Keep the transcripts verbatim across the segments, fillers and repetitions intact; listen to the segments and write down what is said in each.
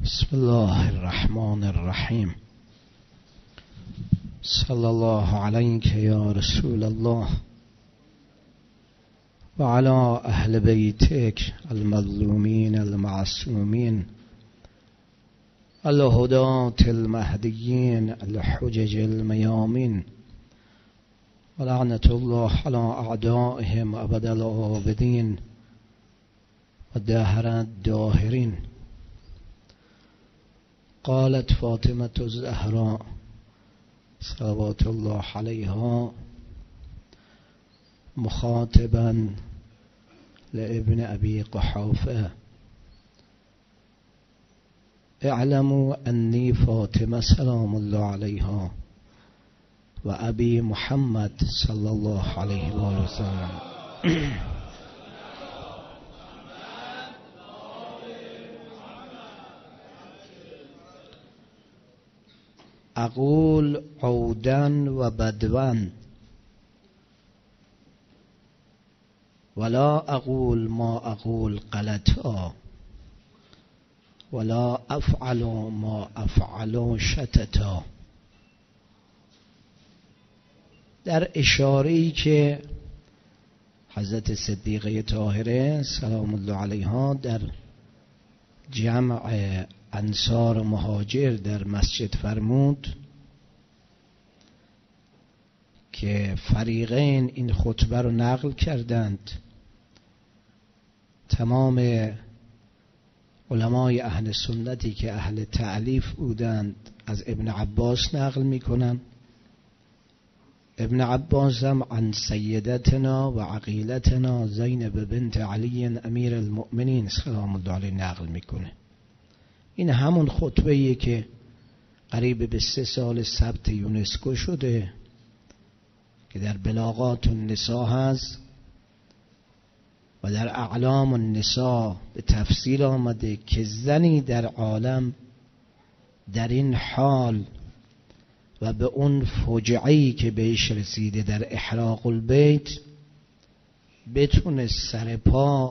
بسم الله الرحمن الرحیم. صلی الله علیک یا رسول الله و علی اهل بیتک المظلومین المعصومین الهداة المهدیین الحجج المیامین و لعنة الله علی اعدائهم ابد الآبدین و دهر الداهرین. قالت فاطمة الزهراء صلوات الله عليها مخاطبا لابن أبي قحافة: اعلموا أني فاطمة سلام الله عليها وأبي محمد صلى الله عليه وسلم اقول عودن و بدون ولا اقول ما اقول غلطا ولا افعل ما افعل شتتا. در اشاره‌ای که حضرت صدیقه طاهره سلام الله علیها در جمع انصار مهاجر در مسجد فرمود که فریقین این خطبه رو نقل کردند. تمام علمای اهل سنتی که اهل تألیف بودند از ابن عباس نقل میکنن. ابن عباس هم عن سیدتنا و عقیلتنا زینب بنت علی امیر المؤمنین سلام الله علیه نقل میکنه. این همون خطبه‌ایه که قریب به سه سال ثبت یونسکو شده که در بلاغات النساء هست و در اعلام النساء به تفصیل آمده که زنی در عالم در این حال و به اون فجعه‌ای که بهش رسیده در احراق البیت بتونه سر پا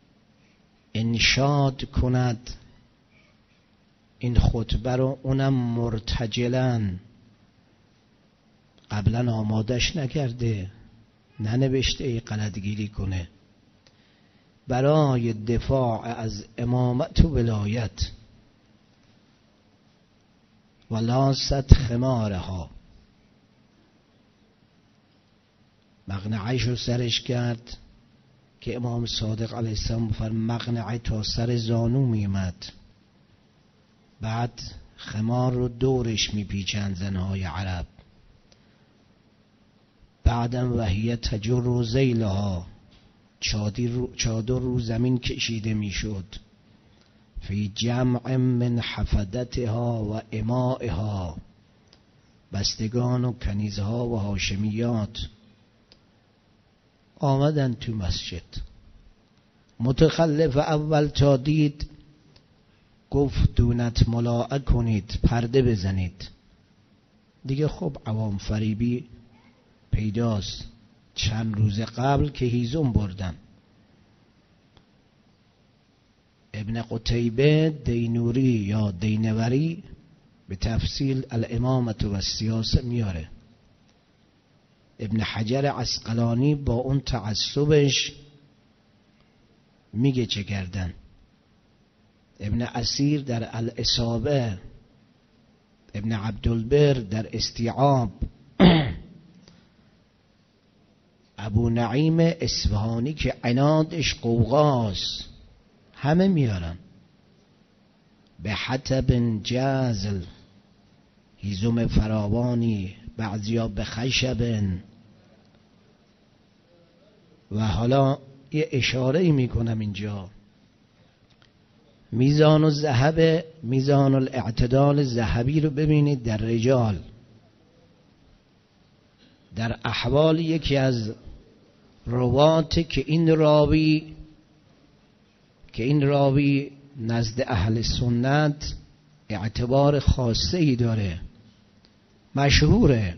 انشاد کند این خطبه رو، اونم مرتجلاً، قبلا آمادش نکرده، ننوشته ای غلطگیری کنه، برای دفاع از امامت و ولایت و لاست خمارها مقنعهش رو سرش کرد که امام صادق علیه السلام فرمود مقنعه تا سر زانو میمد، بعد خمار رو دورش میپیچند زنهای عرب، بعدم وهیه تجر و زیلها، چادر رو زمین کشیده میشد، فی جمع من حفدتها و امائها، بستگان و کنیزها و هاشمیات آمدن تو مسجد. متخلف اول تا دید گفت دونت ملاعه کنید، پرده بزنید. دیگه خب عوام فریبی پیداست. چند روز قبل که هیزم بردن. ابن قتیبه دینوری یا دینوری به تفصیل الامامت و السیاسه میاره. ابن حجر عسقلانی با اون تعصبش میگه چه کردن. ابن اسیر در الاصابه، ابن عبدالبر در استیعاب، ابو نعیم اصفهانی که عنادش قوقاست، همه میارن. به حطب جزل، هیزم فراوانی، بعضیا به خشب. و حالا یه اشاره میکنم اینجا، میزان الذهب، میزان الاعتدال ذهبی رو ببینید در رجال. در احوال یکی از روات که این راوی که این راوی نزد اهل سنت اعتبار خاصه ای داره، مشهوره،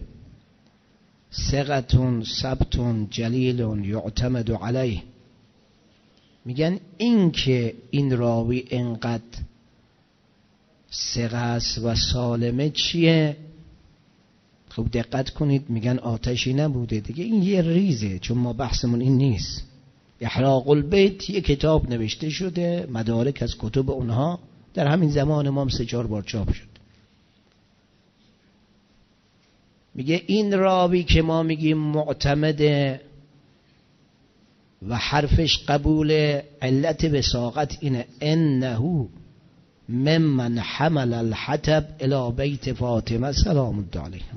ثقة ثبت جلیل یعتمد علیه. میگن این که این راوی انقدر سقس و سالمه چیه؟ خب دقت کنید میگن آتشی نبوده دیگه، این یه ریزه، چون ما بحثمون این نیست. احراق البیت یه کتاب نوشته شده، مدارک از کتب اونها در همین زمان ما هم سه چهار بار چاپ شد. میگه این راوی که ما میگیم معتمده و حرفش قبول، علت وثاقت اینه انه ممن حمل الحطب الى بیت فاطمه سلام الله علیها.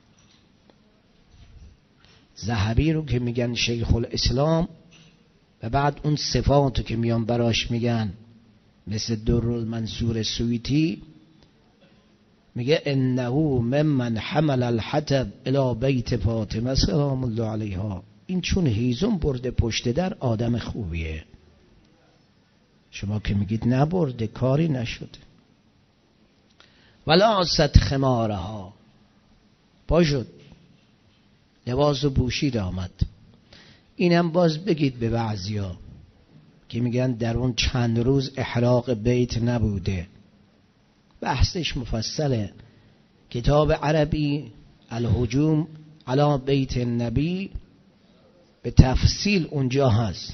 ذهبی رو که میگن شیخ الاسلام و بعد اون صفاتو که میان براش میگن مثل درالمنصور سویتی، میگه انه ممن حمل الحطب الى بیت فاطمه سلام الله علیها. این چون هیزم برده پشت در آدم خوبیه. شما که میگید نبرده، کاری نشده. ولا ست خمارها، پا شد لباس و پوشید آمد. اینم باز بگید به بعضیا که میگن در اون چند روز احراق بیت نبوده، بحثش مفصله. کتاب عربی الهجوم علی بیت النبی به تفصیل اونجا هست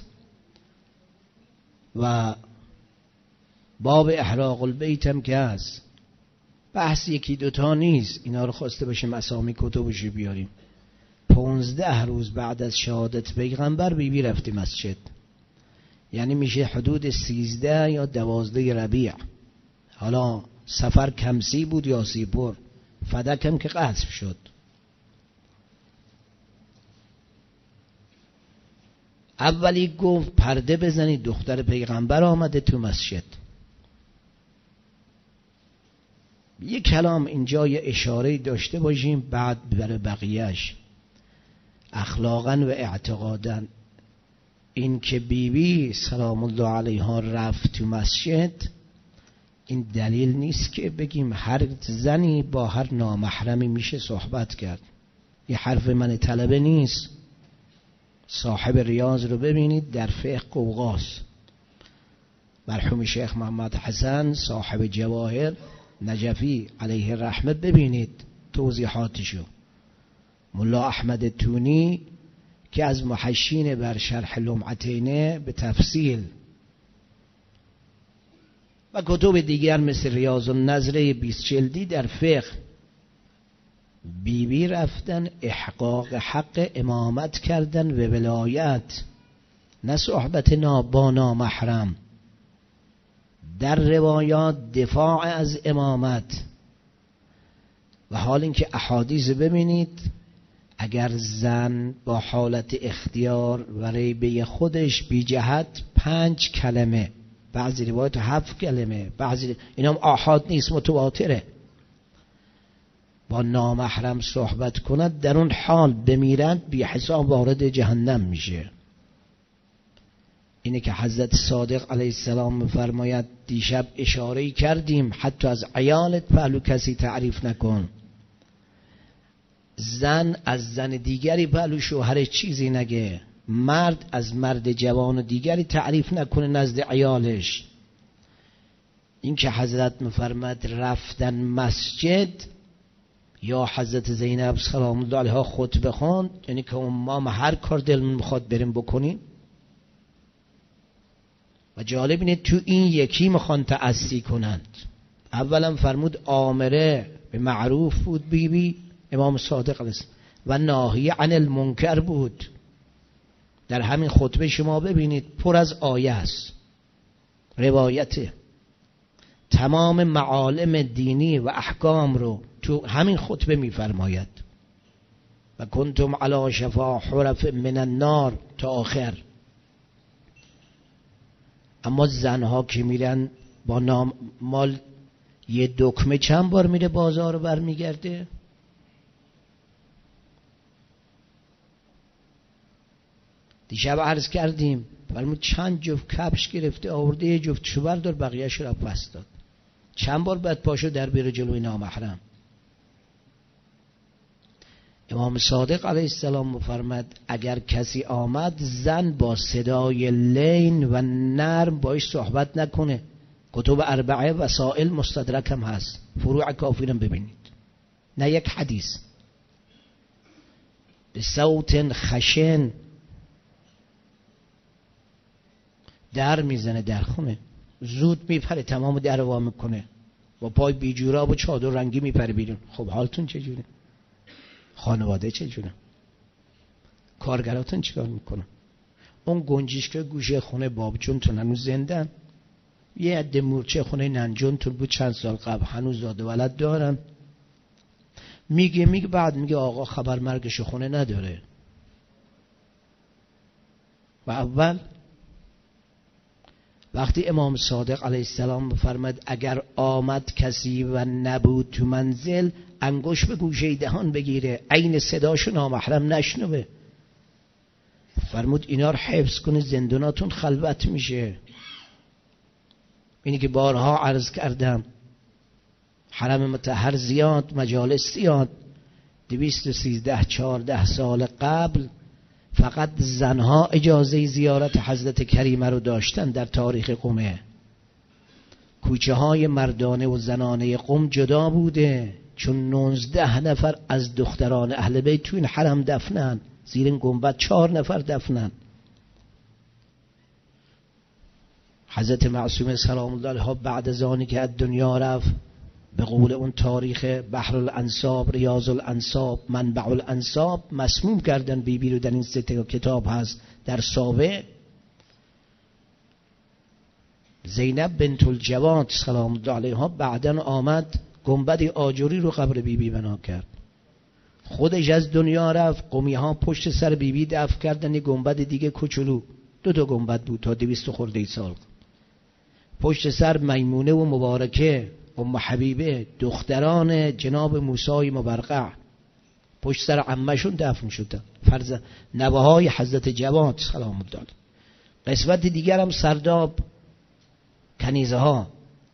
و باب احراق البیت هم که هست. بحث یکی دوتا نیست، اینا رو خواسته باشیم اسامی کتبش بیاریم. پونزده روز بعد از شهادت پیغمبر بی بی رفتی مسجد، یعنی میشه حدود سیزده یا دوازده ربیع. حالا سفر کمسی بود یا سیپور، فدک هم که قصف شد. اولی گفت پرده بزنید، دختر پیغمبر آمده تو مسجد. یک کلام اینجا یه اشاره داشته باشیم بعد بر بقیهش. اخلاقا و اعتقادا این که بیبی سلام الله علیها رفت تو مسجد، این دلیل نیست که بگیم هر زنی با هر نامحرمی میشه صحبت کرد. یه حرف من طلبه نیست. صاحب ریاض رو ببینید، در فقه قوقاس. مرحوم شیخ محمد حسن صاحب جواهر نجفی علیه رحمت ببینید توضیحاتشو. ملا احمد تونی که از محشین بر شرح لمعتین به تفصیل و کتب دیگر مثل ریاض النظر بیست جلدی در فقه، بی بی رفتن احقاق حق امامت کردن و ولایت، نه صحبت با نامحرم. در روایات دفاع از امامت. و حال اینکه احادیث ببینید، اگر زن با حالت اختیار و ریبه خودش بی جهت پنج کلمه، بعضی روایات هفت کلمه، بعضی اینام آحاد نیست متواتره، با نامحرم صحبت کند، در اون حال بمیرند بی حساب وارد جهنم میشه. اینه که حضرت صادق علیه السلام میفرماید، دیشب اشاره کردیم حتی از عیالت پهلو کسی تعریف نکن. زن از زن دیگری پهلو شوهر چیزی نگه. مرد از مرد جوان دیگری تعریف نکنه نزد عیالش. این که حضرت میفرماید رفتن مسجد، یا حضرت زینب سلام الله علیها خطبه خواند، یعنی که ما هر کار دلمون میخواد بریم بکنیم. و جالب اینه تو این یکی میخوان تأسی کنند. اولا فرمود آمره به معروف بود بی بی امام صادق علیه السلام و ناهی عن المنکر بود. در همین خطبه شما ببینید پر از آیه است، روایته، تمام معالم دینی و احکام رو تو همین خطبه میفرماید. و کنتم علی شفا حرف من النار تا آخر. اما زنها که میرن با نام مال یه دکمه چند بار میره بازار برمیگرده؟ دیشب عرض کردیم فرمود چند جفت کفش گرفته آورده، یه جفت شو بردار، بقیه‌اش رو پس داد. چند بار بعد پاشو در بیره جلوی نامحرم. امام صادق علیه السلام مفرماد اگر کسی آمد، زن با صدای لین و نرم باش صحبت نکنه، کتب اربعه وسائل مستدرک هم هست، فروع کافی رو ببینید. نه یک حدیث. به صوت خشن در میزنه در خونه، زود میپره، تمام در وا میکنه، با پای بیجوراب و چادر رنگی میپره بیرون. خب حالتون چجوره؟ خانواده چجوره؟ کارگراتون چیکار میکنن؟ اون گنجشک گوشه خونه بابجون تون هنوز زندن، یه عده مورچه خونه ننجون تون بود چند سال قبل، هنوز زاده ولد دارن. میگه میگه بعد میگه آقا خبر مرگش خونه نداره. و اول وقتی امام صادق علیه السلام فرمد اگر آمد کسی و نبود تو منزل، انگوش به گوشه دهان بگیره، عین صداشو نامحرم نشنوه. فرمود اینا رو حفظ کنه، زنداناتون خلوت میشه. اینی که بارها عرض کردم، حرم مطهر زیاد، مجالس زیاد. دویست و سیزده چهارده سال قبل فقط زنها اجازه زیارت حضرت کریمه رو داشتن در تاریخ قم. کوچه های مردانه و زنانه قم جدا بوده، چون نوزده نفر از دختران اهل بیت تو این حرم دفنن، زیر این گنبد چهار نفر دفنن. حضرت معصوم سلام الله علیها بعد از آنی که از دنیا رفت، به قول اون تاریخ بحر الانساب، ریاض الانساب، منبع الانساب، مسموم کردن بی بی رو. در این سه کتاب هست در سابع. زینب بنت الجواد سلام الله علیها بعدن آمد گنبد آجری رو قبر بی بی بنا کرد. خودش از دنیا رفت، قمی ها پشت سر بی بی دفن کردن. یه گنبد دیگه کوچولو، دو تا گنبد بود تا دویست خورده ای سال، پشت سر میمونه و مبارکه ام حبیبه دختران جناب موسی مبرقع، پشت سر عمه‌شون دفن شدن، فرزند نوه‌های حضرت جواد سلام الله علیه. قسمت دیگر هم سرداب کنیزه ها.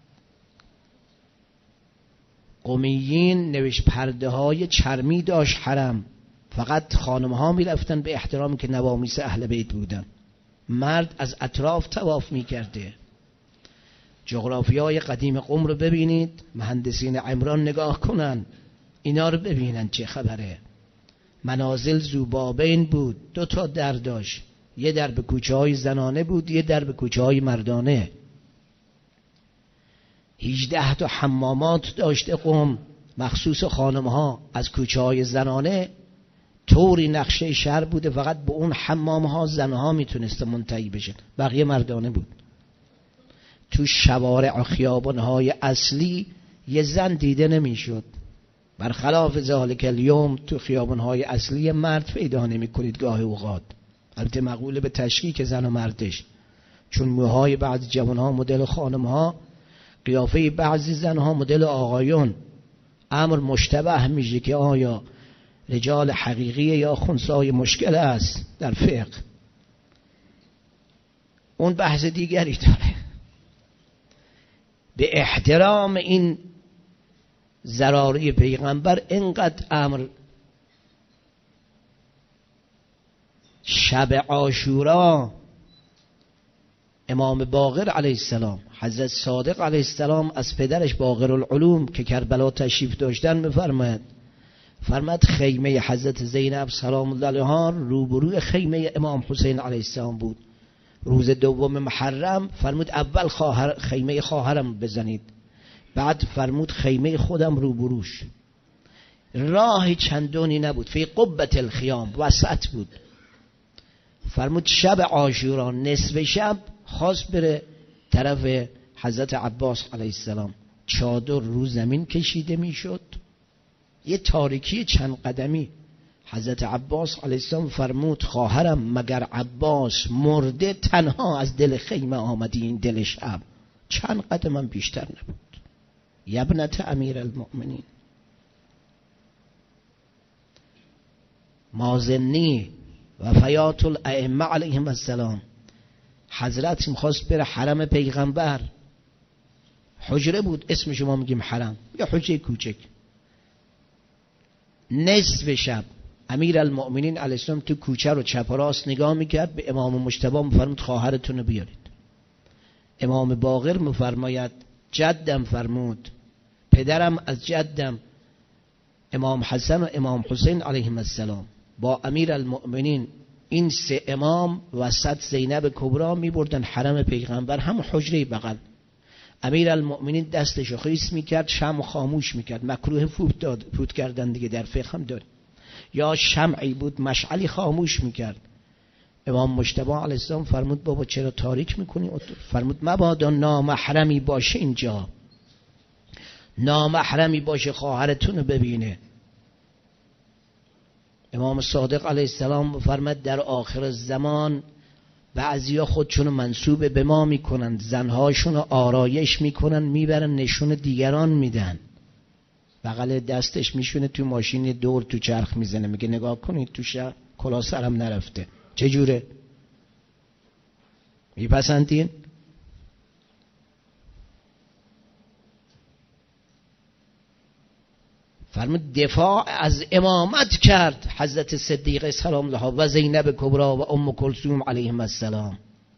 قمیین نوشت پرده های چرمی داشت حرم، فقط خانم ها می رفتن به احترامی که نوامیس اهل بیت بودن، مرد از اطراف طواف می کرده. جغرافیای قدیم قم رو ببینید، مهندسین عمران نگاه کنن، اینا رو ببینن چه خبره. منازل ذوبابین بود، دو تا در داشت، یه در به کوچه های زنانه بود، یه در به کوچه های مردانه. هجده تا حمامات داشته قم مخصوص خانم ها. از کوچه های زنانه طوری نقشه شهر بوده، فقط به اون حمام ها زن ها میتونسته منتهی بشه، بقیه مردانه بود. تو شوارع و خیابان های اصلی یه زن دیده نمیشد. برخلاف ذالک الیوم تو خیابان های اصلی مرد پیدا نمی کنید گاه اوقات. البته مقوله به تشکیک زن و مردش، چون موهای بعضی جوان ها مدل خانم ها، قیافه بعضی زن ها مدل آقایون. امر مشتبه میشه که آیا رجال حقیقی یا خنثای مشکل است در فقه. اون بحث دیگری داره. به احترام این ضراری پیغمبر اینقدر امر شب عاشورا امام باقر علیه السلام، حضرت صادق علیه السلام از پدرش باقر العلوم که کربلا تشریف داشتن میفرماید، فرماد خیمه حضرت زینب سلام الله علیها روبروی خیمه امام حسین علیه السلام بود. روز دوم محرم فرمود اول خواهر خیمه خواهرم بزنید، بعد فرمود خیمه خودم روبروش. راه چندونی نبود، فی قبة الخیام، وسط بود. فرمود شب عاشورا نصف شب خواست بره طرف حضرت عباس علیه السلام، چادر رو زمین کشیده میشد، یه تاریکی چند قدمی. حضرت عباس علیه السلام فرمود خواهرم مگر عباس مرده تنها از دل خیمه آمدی این دل شب؟ چند قدم بیشتر نبود. یبنت امیر المؤمنین. مازنی وفیات الائمه علیهم السلام، حضرت میخواست بره حرم پیغمبر، حجره بود اسمش ما میگیم حرم، یا حجره کوچک. نصف شب امیر المؤمنین علیه السلام تو کوچه رو چپ و راست نگاه میکرد، به امام مجتبی میفرمود خواهرتون رو بیارید. امام باقر میفرماید جدم فرمود، پدرم از جدم امام حسن و امام حسین علیهم السلام با امیر المؤمنین این سه امام وسط زینب کبرا می بردن حرم پیغمبر، هم حجره بغل. امیر المؤمنین دستشو خیس میکرد، شمع خاموش میکرد، مکروه فوت داد، فوت کردن دیگه در فقه هم داره، یا شمعی بود مشعلی خاموش میکرد. امام مجتبی علیه السلام فرمود بابا چرا تاریک میکنی؟ فرمود مبادا نامحرمی باشه اینجا، نامحرمی باشه خواهرتون رو ببینه. امام صادق علیه السلام فرمود در آخر زمان بعضیا خودشونو منسوب به ما میکنن، زنهاشونو آرایش میکنن میبرن نشون دیگران میدن، بغل دستش میشونه تو ماشین دور تو چرخ میزنه، میگه نگاه کنید تو شهر کلا سرم نرفته. چجوره؟ میپسندین؟ فرمود دفاع از امامت کرد حضرت صدیقه سلام الله و زینب کبرا و ام کلثوم علیهم السلام.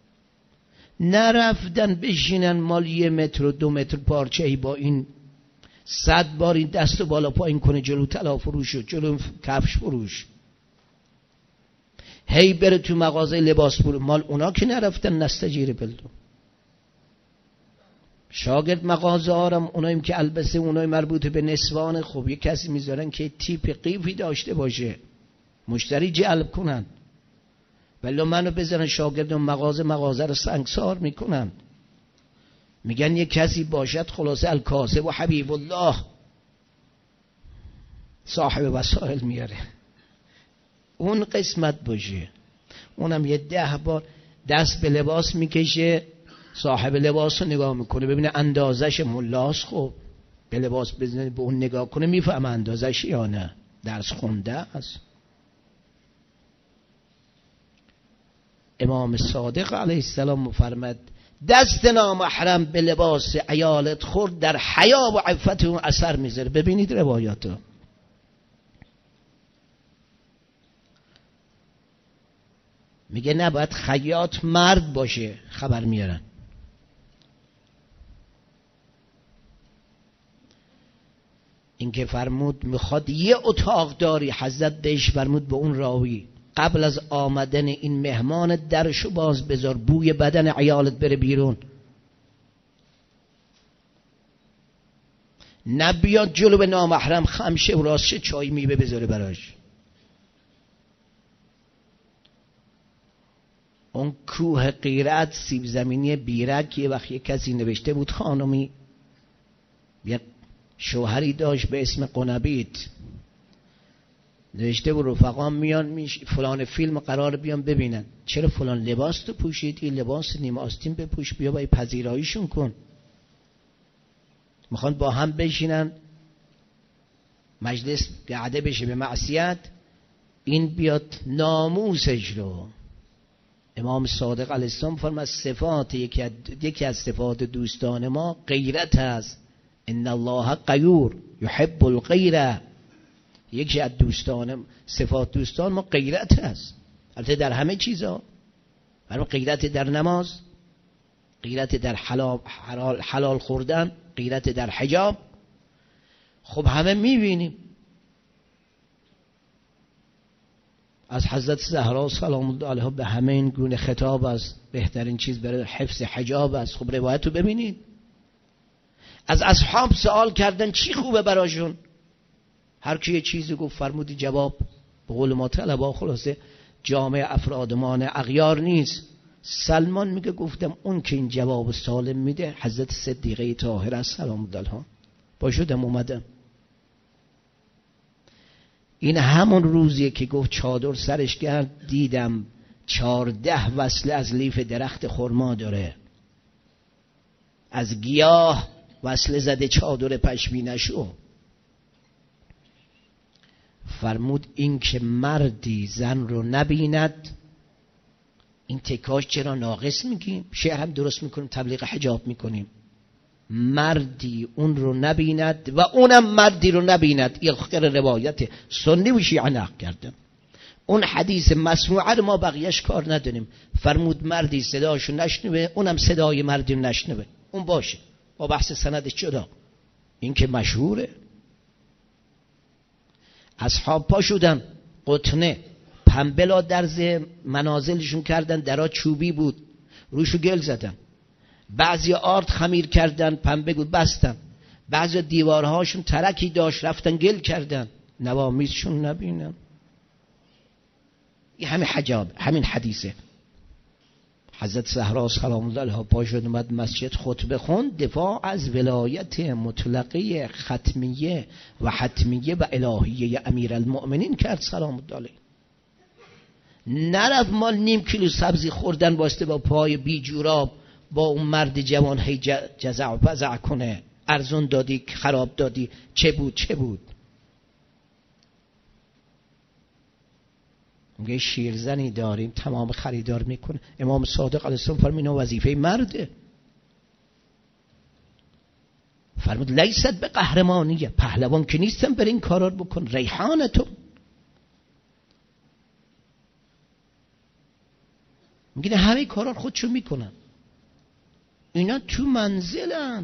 نرفتن بشینن مال یه متر و دو متر پارچه‌ای با این صد بار این دست و بالا پایین کنه جلو طلا فروش و جلو کفش فروش، هی بره تو مغازه لباس فروش. مال اونا که نرفتن نستجیر بلدو. شاگرد مغازه آرم اوناییم که البسه اونای مربوط به نسوان، خب یه کسی میذارن که تیپ قیفی داشته باشه مشتری جلب کنن، ولی منو بذارن شاگرد مغازه مغازه رو سنگسار میکنن. میگن یه کسی باشد خلاصه الکاسب و حبیب الله صاحب وسائل میاره، اون قسمت باشه. اونم یه ده بار دست به لباس میکشه، صاحب لباس رو نگاه میکنه ببینه اندازش ملاس، خب به لباس بزنه به اون نگاه کنه میفهمه اندازش یا نه، درس خونده است. امام صادق علیه السلام مفرمد دست نامحرم به لباس عیالت خورد در حیا و عفت اون اثر میذاره. ببینید روایاتو. میگه نباید خیاط مرد باشه، خبر میارن. این که فرمود میخواد یه اتاق داری، حضرت بهش فرمود به اون راوی قبل از آمدن این مهمان درشو باز بذار، بوی بدن عیالت بره بیرون، نبیاد جلو به نامحرم خمشه و راستشه چای میوه بذاره براش. اون کوه غیرت سیب زمینی بیرک یه وقت یه کسی نوشته بود، خانمی یه شوهری داشت به اسم قنبیت، نوشته بود رفقام میان میش فلان فیلم قرار بیان ببینن، چرا فلان لباس تو پوشیدی؟ لباس نیمه آستین بپوش، بیا با پذیراییشون کن. میخوان با هم بشینن مجلس قعده بشه به معصیت، این بیاد ناموسش رو. امام صادق علیه السلام فرمود صفات یکی از یکی از صفات دوستان ما غیرت است، ان الله غیور یحب الغیره. یکی از دوستان صفات دوستان ما غیرت است، البته در همه چیزا، برای غیرت در نماز، غیرت در حلال, حلال, حلال خوردن، غیرت در حجاب. خب همه میبینیم از حضرت زهرا سلام الله علیها به همه این گونه خطاب است، بهترین چیز برای حفظ حجاب است. خب روایت رو ببینید، از اصحاب سوال کردن چی خوبه براشون، هر کی یه چیزی گفت فرمودی جواب به قول ما طلبا خلاصه جامع افرادمان اغیار نیست. سلمان میگه گفتم اون که این جواب سالم میده حضرت صدیقه طاهره سلام الله علیها، با شدم اومدم. این همون روزیه که گفت چادر سرش کرد دیدم چارده وصله از لیف درخت خرما داره، از گیاه وصله زده چادر پشمینشو. فرمود این که مردی زن رو نبیند، این تکاش چرا ناقص میگیم؟ شعر هم درست میکنیم، تبلیغ حجاب میکنیم. مردی اون رو نبیند و اونم مردی رو نبیند. این خیر روایت سنی و شیعه نقل کردن. اون حدیث مسموعه رو ما بقیهش کار نداریم. فرمود مردی صداشو نشنوه، اونم صدای مردی نشنوه، اون باشه با بحث سند جدا. این که مشهوره. اصحاب پا شدن قطنه پنبلا درز منازلشون کردن، درا چوبی بود روشو گل زدن، بعضی آرد خمیر کردن پنبه بود بستن، بعضی دیوارهاشون ترکی داشت رفتن گل کردن نوامیزشون نبینن. این همین حجاب، همین حدیثه. حضرت زهرا سلام الله علیها پا شد اومد مسجد خطبه خوند، دفاع از ولایت مطلقه ختمیه و حتمیه و الهیه امیرالمؤمنین کرد سلام الله علیه. نرفت مال نیم کیلو سبزی خوردن واسطه با پای بی جوراب با اون مرد جوان هی جزع و فزع کنه، ارزون دادی خراب دادی، چه بود چه بود. میگه شیرزنی داریم تمام خریدار میکنه. امام صادق علیه السلام فرمود اینا وظیفه مرده. فرمود لیست به قهرمانیه، پهلوان که نیستم بر این کارا رو بکن. ریحانتون میگه همه کارا خودشو میکنن. اینا تو منزلن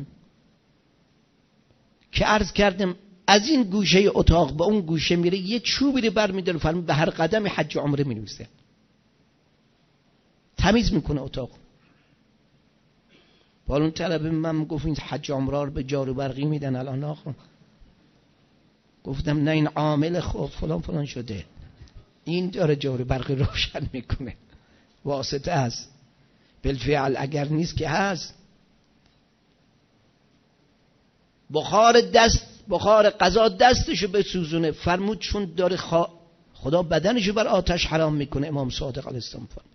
که عرض کردم از این گوشه اتاق به اون گوشه میره، یه چوبی رو برمی‌داره فرمود به هر قدم حج عمره می‌نویسه، تمیز میکنه اتاق. بالون طلب من گفت این حج عمره رو به جارو برقی میدن الان آخه. گفتم نه این عامل خوب فلان فلان شده، این داره جارو برقی روشن میکنه، واسطه هست، بالفعل اگر نیست که هست. بخار دست بخار قضا دستشو بسوزونه. فرمود چون داره خوا... خدا بدنشو بر آتش حرام میکنه. امام صادق علیه السلام فرمود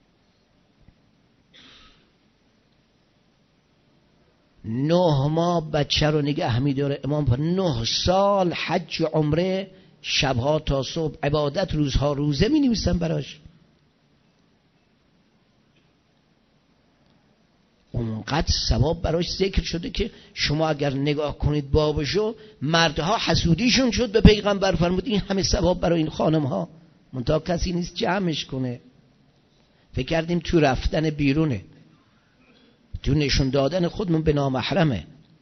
نه ماه بچه رو نگه میداره. امام فرمود نه سال حج عمره، شبها تا صبح عبادت، روزها روزه می نویسن براش. اونقدر ثواب براش ذکر شده که شما اگر نگاه کنید بابشو، مردها حسودیشون شد به پیغمبر. فرمود این همه ثواب برای این خانم ها، منتها کسی نیست جمعش کنه. فکر کردیم تو رفتن بیرونه، تو نشون دادن خودمون به نامحرمه.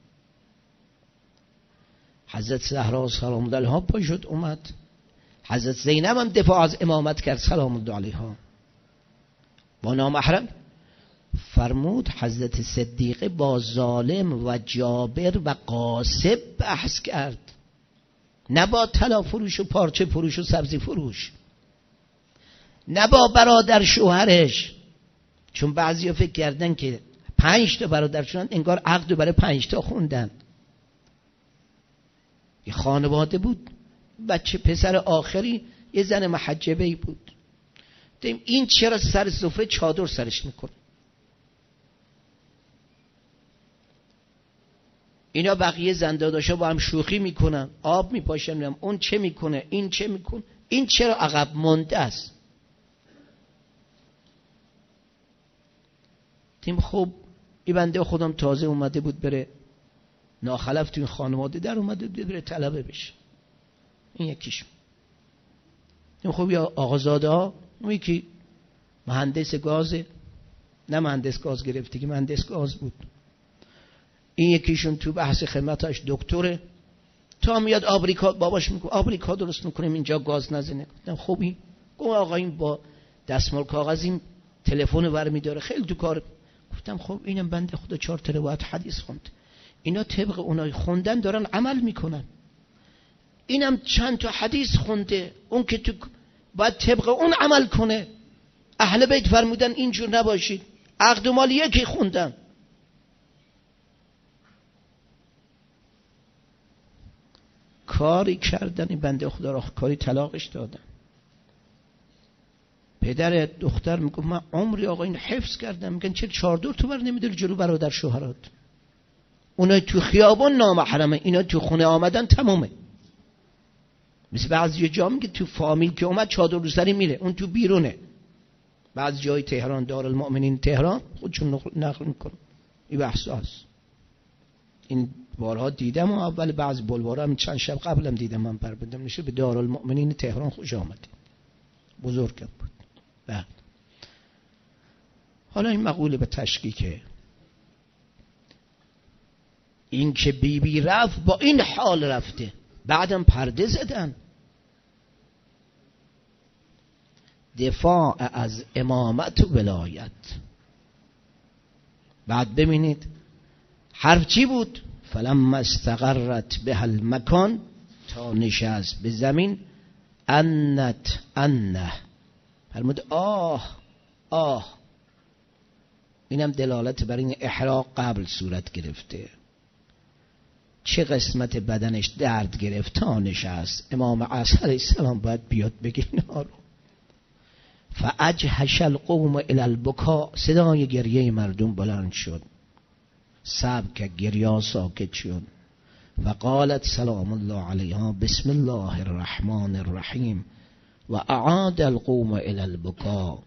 حضرت زهرا سلام الله علیها پا شد اومد. حضرت زینب هم دفاع از امامت کرد سلام الله علیها با نامحرم. فرمود حضرت صدیقه با ظالم و جابر و قاسب بحث کرد، نه با طلا فروش و پارچه فروش و سبزی فروش، نه با برادر شوهرش. چون بعضی ها فکر کردن که پنج تا برادر شدن انگار عقد برای پنج تا خوندن. یه خانواده بود، بچه پسر آخری یه زن محجبه‌ای بود. دیم این چرا سر سفره چادر سرش میکنه؟ اینا بقیه زنداداشا با هم شوخی میکنن، آب میپاشن، اون چه میکنه این چه میکنه، این چرا عقب مونده است؟ تیم خوب این بنده خودم تازه اومده بود بره ناخلف تو این خانواده در اومده بود بره طلبه بشه. این یکیش. تیم خوب یا آقازاده ها، اون یکی مهندس گازه، نه مهندس گاز گرفته که مهندس گاز بود. این یکیشون تو بحث خدمتش دکتره، تا میاد آمریکا باباش میگه آمریکا درست میکنیم اینجا گاز نزنه. گفتم خوبی؟ گفت آقا این با دستمال کاغذ این تلفن ور میداره خیلی تو کار. گفتم خب اینم بنده خدا چهار تا روایت حدیث خوند، اینا طبق اونای خوندن دارن عمل میکنن. اینم چند تا حدیث خونده، اون که تو باید طبق اون عمل کنه. اهل بیت فرمودن اینجور نباشید، عقد و مال یکی خوندن. کاری کردن این بنده خدا را، کاری طلاقش دادن. پدر دختر میگه من عمری آقا این حفظ کردم. میگن چه چهاردور تو بر نمیداری جلو برادر شوهرات؟ اونا تو خیابان نامحرمه، اینا تو خونه آمدن تمومه. مثل بعضی جا میگه تو فامیل که اومد چادر رو سری میره، اون تو بیرونه. بعضی جای تهران، دارالمؤمنین تهران خودشون نقل میکنن این بحث هست. این بارها دیدم و اول بعض بلوارا هم چند شب قبلم دیدم من پر بدم نشه به دارالمؤمنین تهران خوش آمدید. بزرگم بود. بعد حالا این مقوله به تشکیکه، این که بی بی رفت با این حال رفته، بعدم پرده زدن. دفاع از امامت و ولایت. بعد ببینید حرف چی بود؟ فلما استقرت به المکان، تا نشست به زمین، انت انه، فرمود آه آه. اینم دلالت بر این احراق قبل صورت گرفته، چه قسمت بدنش درد گرفت تا نشست. امام عصر علیه السلام باید بیاد بگه اینا رو. فاجهش القوم الی البکا، صدای گریه مردم بلند شد، سبک گریه ساکت شد. و قالت سلام الله علیها بسم الله الرحمن الرحیم و اعاد القوم الی البکا.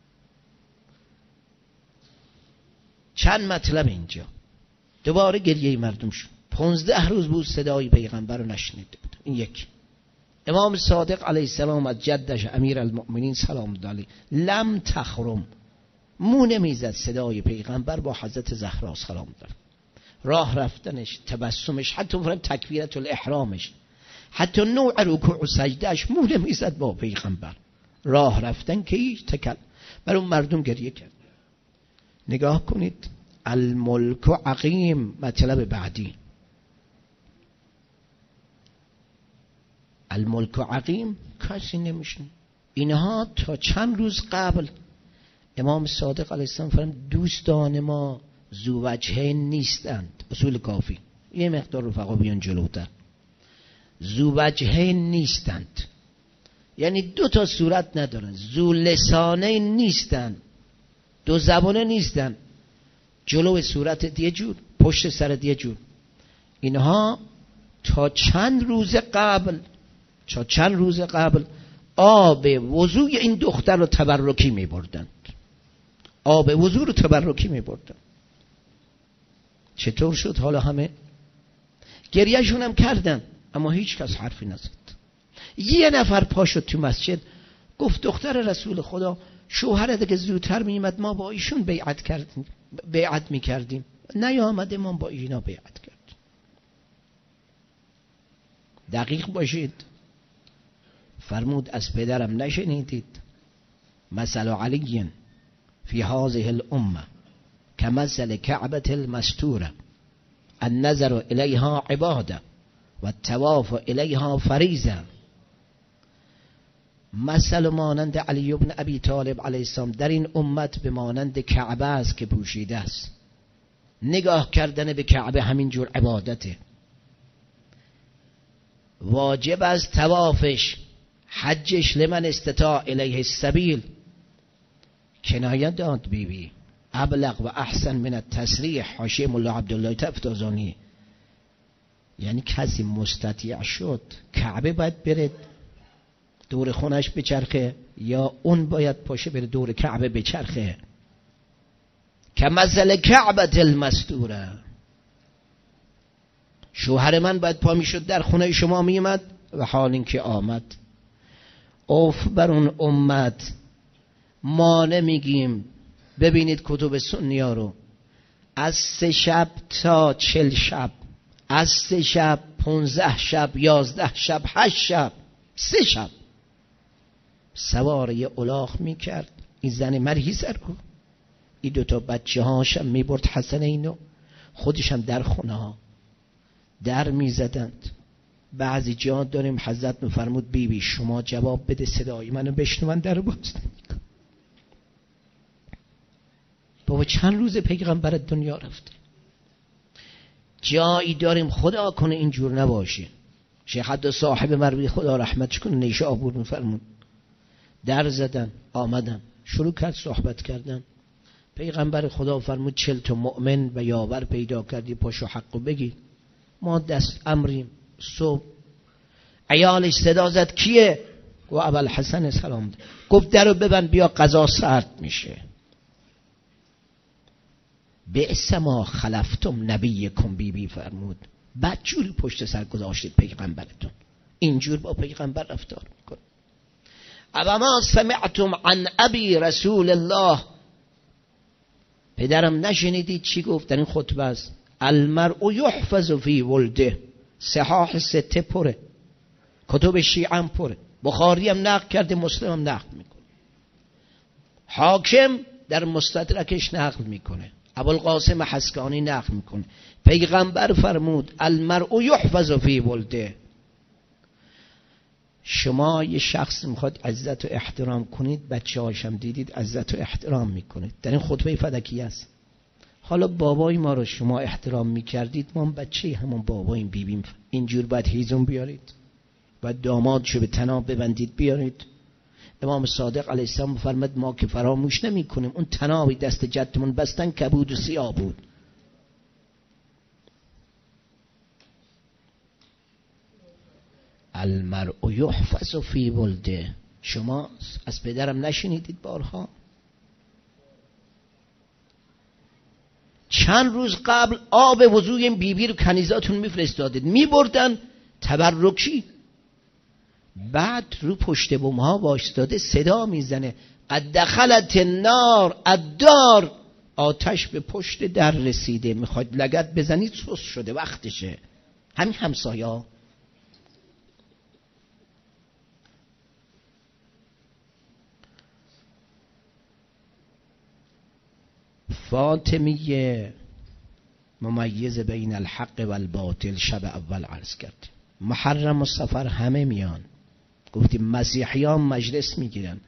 چند مطلب اینجا. دوباره گریه مردم شد. پونزده روز بود صدای پیغمبر رو نشنیده بود. این یک. امام صادق علیه السلام از جدش امیر المؤمنین سلام الله علیه لم تخرم، مو نمیزد صدای پیغمبر با حضرت زهرا سلام الله، راه رفتنش، تبسمش، حتی فرم تکبیرت الاحرامش، حتی نوع رکوع و سجدهش مو نمیزد با پیغمبر. راه رفتن که هیچ تکل. برای اون مردم گریه کرد. نگاه کنید الملک عقیم، مطلب بعدی. الملک عقیم کسی نمیشنه. اینها تا چند روز قبل امام صادق علیه السلام فرمود دوستان ما ذووجهین نیستند. اصول کافی. یه مقدار رفقا بیان جلوتر. ذووجهین نیستند یعنی دو تا صورت ندارن. ذو لسانین نیستند، دو زبانه نیستن، جلو صورت یه جور، پشت سرت یه جور. اینها تا چند روز قبل تا چند روز قبل آب وضوی این دختر رو تبرکی می بردند. آب وضو رو تبرکی می بردند. چطور شد حالا همه؟ گریهشون هم کردن اما هیچ کس حرفی نزد. یه نفر پا شد تو مسجد گفت دختر رسول خدا شوهر دیگه زودتر میمد ما با ایشون بیعت کردیم، بیعت میکردیم، نیامده ما با اینا بیعت کردیم. دقیق باشید. فرمود از پدرم نشنیدید مثل علی فی هذه الامه کمثل کعبة المستوره النظر الیها عباده و الطواف الیها فریضه. مثل مانند علی ابن ابی طالب علیه السلام در این امت به مانند کعبه است که پوشیده است. نگاه کردن به کعبه همین جور عبادته. واجب از طوافش، حجش لمن استطاع الیه السبیل. کنایه داد بی بی ابلغ و احسن من التصریح. حاشیه ملا عبدالله تفتازانی. یعنی کسی مستطیع شد کعبه باید بره دور خونش بچرخه یا اون باید پاشه بره دور کعبه بچرخه؟ کمثل کعبة المستوره. شوهر من باید پا میشد در خونه شما میمد و حال این که آمد. اوف بر اون امت. ما نمیگیم. ببینید کتب سنی ها رو، از سه شب تا چل شب، از سه شب پونزده شب، یازده شب، هشت شب، سه شب سوار یه الاغ میکرد. این زن مریضه رو، این دوتا بچه هاشم میبرد، حسن اینو خودشم در خونه ها در میزدند. بعضی جا داریم حضرت میفرمود بی بی شما جواب بده صدای منو بشنون، در باز نمیکن. بابا چند روز پیغمبر دنیا رفته. جایی داریم خدا کنه اینجور نباشه. شیخ حد صاحب مروی خدا رحمتش کنه نیشه آبور میفرمون در زدن آمدن شروع کرد صحبت کردن. پیغمبر خدا فرمود چل تا مؤمن و یاور پیدا کردی پاشو حقو بگی. ما دست امریم. صبح عیالش صدا زد کیه؟ و ابوالحسن سلام ده. گفت درو ببند بیا قضا سرد میشه. بئس ما خلفتم نبیکم بی بی فرمود بدجوری پشت سر گذاشتید پیغمبرتون. اینجور با پیغمبر رفتار میکن. اما سمعتم عن ابی رسول الله، پدرم نشنیدید چی گفت در این خطبه است؟ المرء یحفظ فی ولده. صحاح سته پره، کتب شیعه هم پره، بخاری هم نقل کرده، مسلم هم نقل میکنه، حاکم در مستدرکش نقل میکنه، ابوالقاسم حسکانی نقل میکنه. پیغمبر فرمود المرء یحفظ فی ولده. شما یه شخص میخواد عزت و احترام کنید، بچه هاشم دیدید عزت و احترام میکنید. در این خطبه فدکی است. حالا بابای ما رو شما احترام میکردید، ما هم بچه همون باباییم بیبیم، اینجور باید هیزم بیارید، باید دامادشو به طناب ببندید بیارید. امام صادق علیه السلام فرمود ما که فراموش نمی کنیم اون طنابی دست جدمون بستن کبود و سیاه بود. المرء یحفظ فی ولده. شما از پدرم نشنیدید بارها؟ چند روز قبل آب وضوی این بیبی رو کنیزاتون میفرستادید، میبردن تبرکی، بعد رو پشت بوم ها واشتاده صدا میزنه قد دخلت النار الدار، آتش به پشت در رسیده، میخواید لگد بزنید سوس شده وقتشه. همین همسایا فاطمیه ممیز بین الحق و الباطل شب اول عرض کردیم. محرم و سفر همه میان، گفتیم مسیحیان مجلس میگیرن،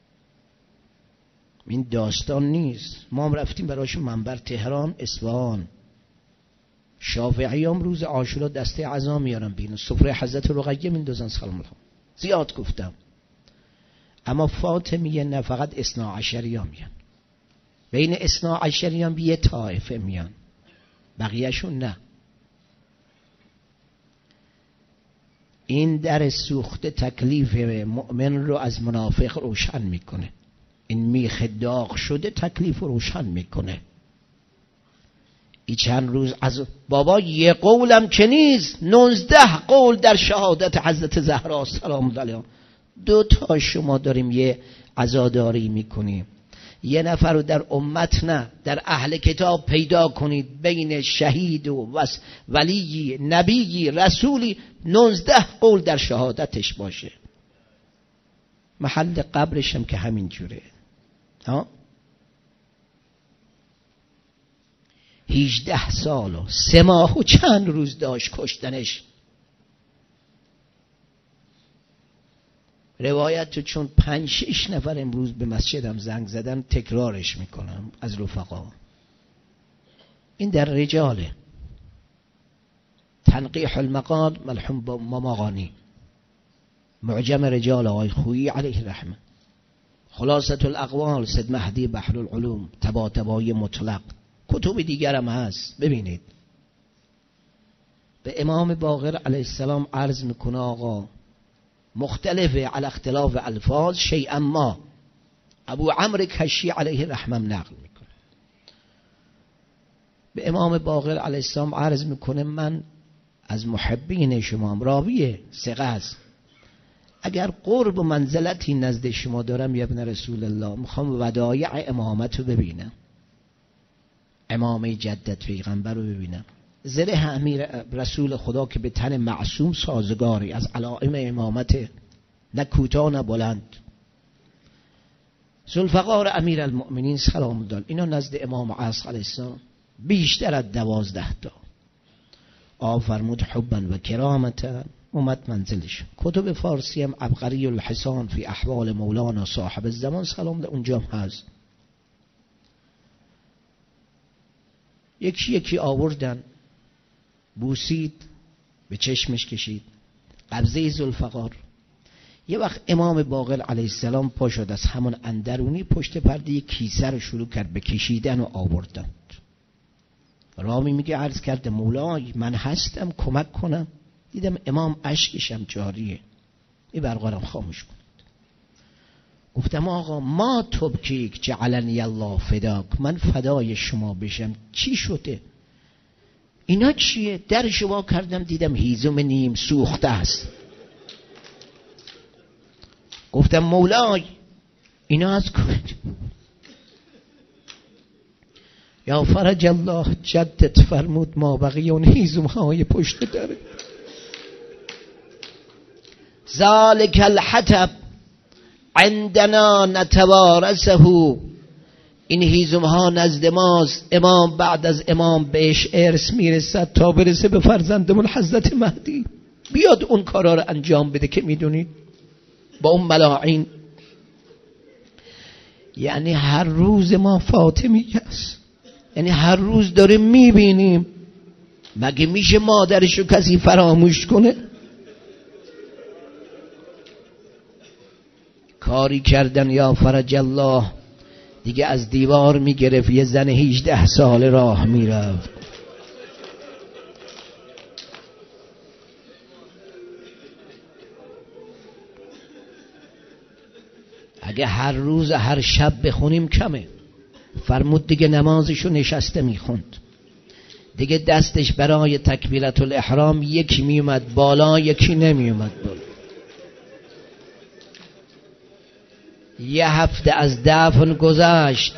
این داستان نیست. ما هم رفتیم براش منبر تهران اصفهان. شافعیان روز عاشورا دسته عزا میارن بینو، سفره حضرت رقیه میندازن سلام الله. زیاد گفتم. اما فاطمیه نه، فقط اثنا عشریان میان. بین اثنا عشریان یه طایفه میان، بقیهشون نه. این در سوخته تکلیف مؤمن رو از منافق روشن میکنه. این میخ داغ شده تکلیف رو روشن میکنه. این چند روز از بابا یه قولم که نیست، نوزده قول در شهادت حضرت زهرا سلام علیها. دو تا شما داریم یه عزاداری میکنیم. یه نفر رو در امت نه، در اهل کتاب پیدا کنید بین شهید و ولی نبی رسولی نوزده قول در شهادتش باشه. محل قبرش هم که همین جوره. ها هجده سال و سه ماه و چند روز داشت کشتنش. روایت تو چون پنج شش نفر امروز به مسجدم زنگ زدن تکرارش میکنم از رفقا. این در رجاله. تنقیح المقال ملحوم با مماغانی، معجم رجال آقای خویی علیه رحمه، خلاصة الاقوال سید مهدی بحر العلوم، تبا تبای مطلق، کتب دیگرم هست ببینید. به امام باقر علیه السلام عرض میکنه آقا مختلفه علی اختلاف الفاظ شیئا ما. ابو عمرو کشی علیه رحمم نقل میکنه. به امام باقر علیه السلام عرض میکنه من از محبین شما، راویه ثقه است، اگر قرب و منزلتی نزد شما دارم یا ابن رسول الله، میخوام ودایع امامت رو ببینم، امامه جدت پیغمبر رو ببینم. زره امیر رسول خدا که به تن معصوم سازگاری از علائم امامت، نه کوتاه نه بلند. ذوالفقار امیر المؤمنین سلام الله اینا نزد امام عصر علیه السلام بیشتر از دوازده تا. آقا فرمود حبا و کرامتا، اومد منزلش. کتب فارسی هم عبقری الحسان فی احوال مولانا صاحب الزمان سلام الله اونجا هم هست. یکی یکی آوردن، بوسید، به چشمش کشید، قبضه ذوالفقار. یه وقت امام باقر علیه السلام پا شد از همون اندرونی پشت پرده یک کیسه رو شروع کرد به کشیدن و آوردن. رامی میگه عرض کرده مولای من هستم کمک کنم، دیدم امام اشکشم جاریه، این برقرم خاموش کنید. گفتم آقا ما تبکیک جعلنی الله فداک، من فدای شما بشم، چی شده؟ اینا چیه؟ در شما کردم دیدم هیزم نیم سوخته است. گفتم مولای اینا از کجا؟ یا فرج الله جدت فرمود ما بقیه اون هیزم های پشت داره. ذالک الحطب عندنا نتوارثه، این هیزم ها نزد ماست، امام بعد از امام بهش ارث میرسد تا برسه به فرزندمون حضرت مهدی، بیاد اون کارا رو انجام بده که میدونید با اون ملاعین. یعنی هر روز ما فاطمی است، یعنی هر روز داریم میبینیم. مگه میشه مادرشو کسی فراموش کنه؟ کاری کردن یا فرج الله دیگه از دیوار میگرفت، یه زن هجده سال راه میرفت. اگه هر روز هر شب بخونیم کمه. فرمود دیگه نمازشو نشسته میخوند، دیگه دستش برای تکبیرت الاحرام یکی میومد بالا یکی نمیومد بالا. یه هفته از دفن گذشت،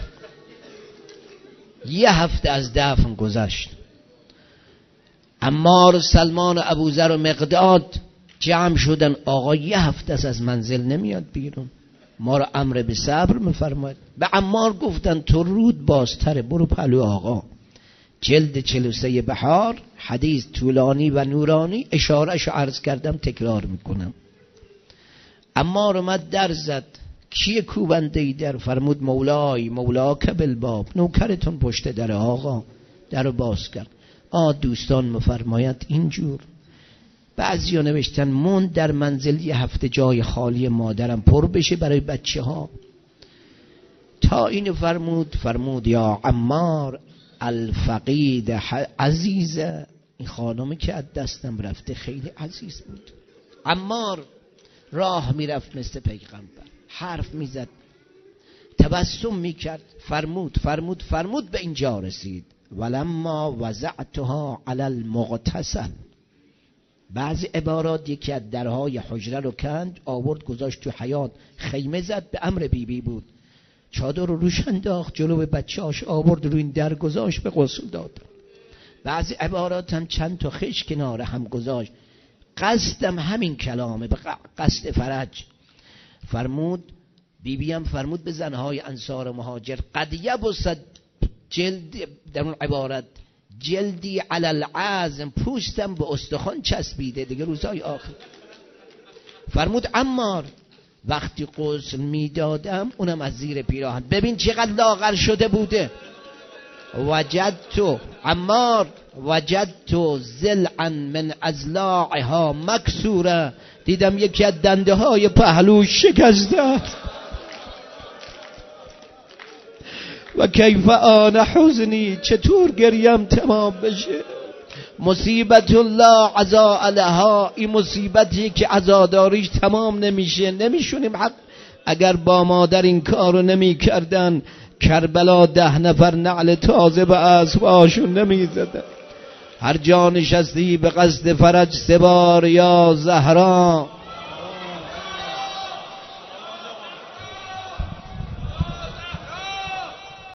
یه هفته از دفن گذشت. عمار و سلمان و ابوذر و مقداد جمع شدن، آقا یه هفته از منزل نمیاد بیرون، ما رو امر به صبر میفرماید. به عمار گفتن تو رود بازتره، برو پلو آقا. جلد چهل و سه بهار، حدیث طولانی و نورانی، اشارهشو عرض کردم تکرار میکنم. عمار اومد در زد، کیه کوبنده ای در؟ فرمود مولای مولا کبل باب، نوکرتون پشت در آقا. در رو باز کرد. آ دوستان مفرماید اینجور. بعضی ها نوشتن مون در منزل یه هفته جای خالی مادرم پر بشه برای بچه ها. تا اینو فرمود فرمود یا عمار الفقید عزیزه، این خانمی که از دستم رفته خیلی عزیز بود. عمار راه میرفت مثل پیغمبر، حرف میزد، تبسم میکرد. فرمود فرمود فرمود به اینجا رسید ولما وضعتها علی المغتسل. بعضی عبارات یکی از درهای حجره رو کند آورد گذاشت تو حیاط، خیمه زد، به امر بی بی بود، چادر رو روش انداخت جلو بچه‌اش، آورد رو این در گذاشت، به غسل داد. بعضی عبارات هم چند تا خش کنار هم گذاشت. قصدم همین کلامه، به قصد فرج. فرمود بی بی هم فرمود به زنهای انصار و مهاجر قد یبسد جلد، در اون عبارت جلدی علی العظم، پوستم به استخوان چسبیده دیگه روزهای آخر. فرمود عمار وقتی غسل میدادم اونم از زیر پیراهن، ببین چقدر لاغر شده بوده. وجدتو عمار وجدتو ضلعا من اضلاعها مکسوره، دیدم یکی از دنده های پهلو شکسته. و کیف آن حزنی، چطور گریم تمام بشه. مصیبت الله عزا لها، این مصیبتی که عزاداریش تمام نمیشه. نمیشونیم حق اگر با مادر این کارو نمی کردن کربلا ده نفر نعل تازه به اسباشون نمی زدن. هر جا نشستی به قصد فرج سه بار یا زهرا،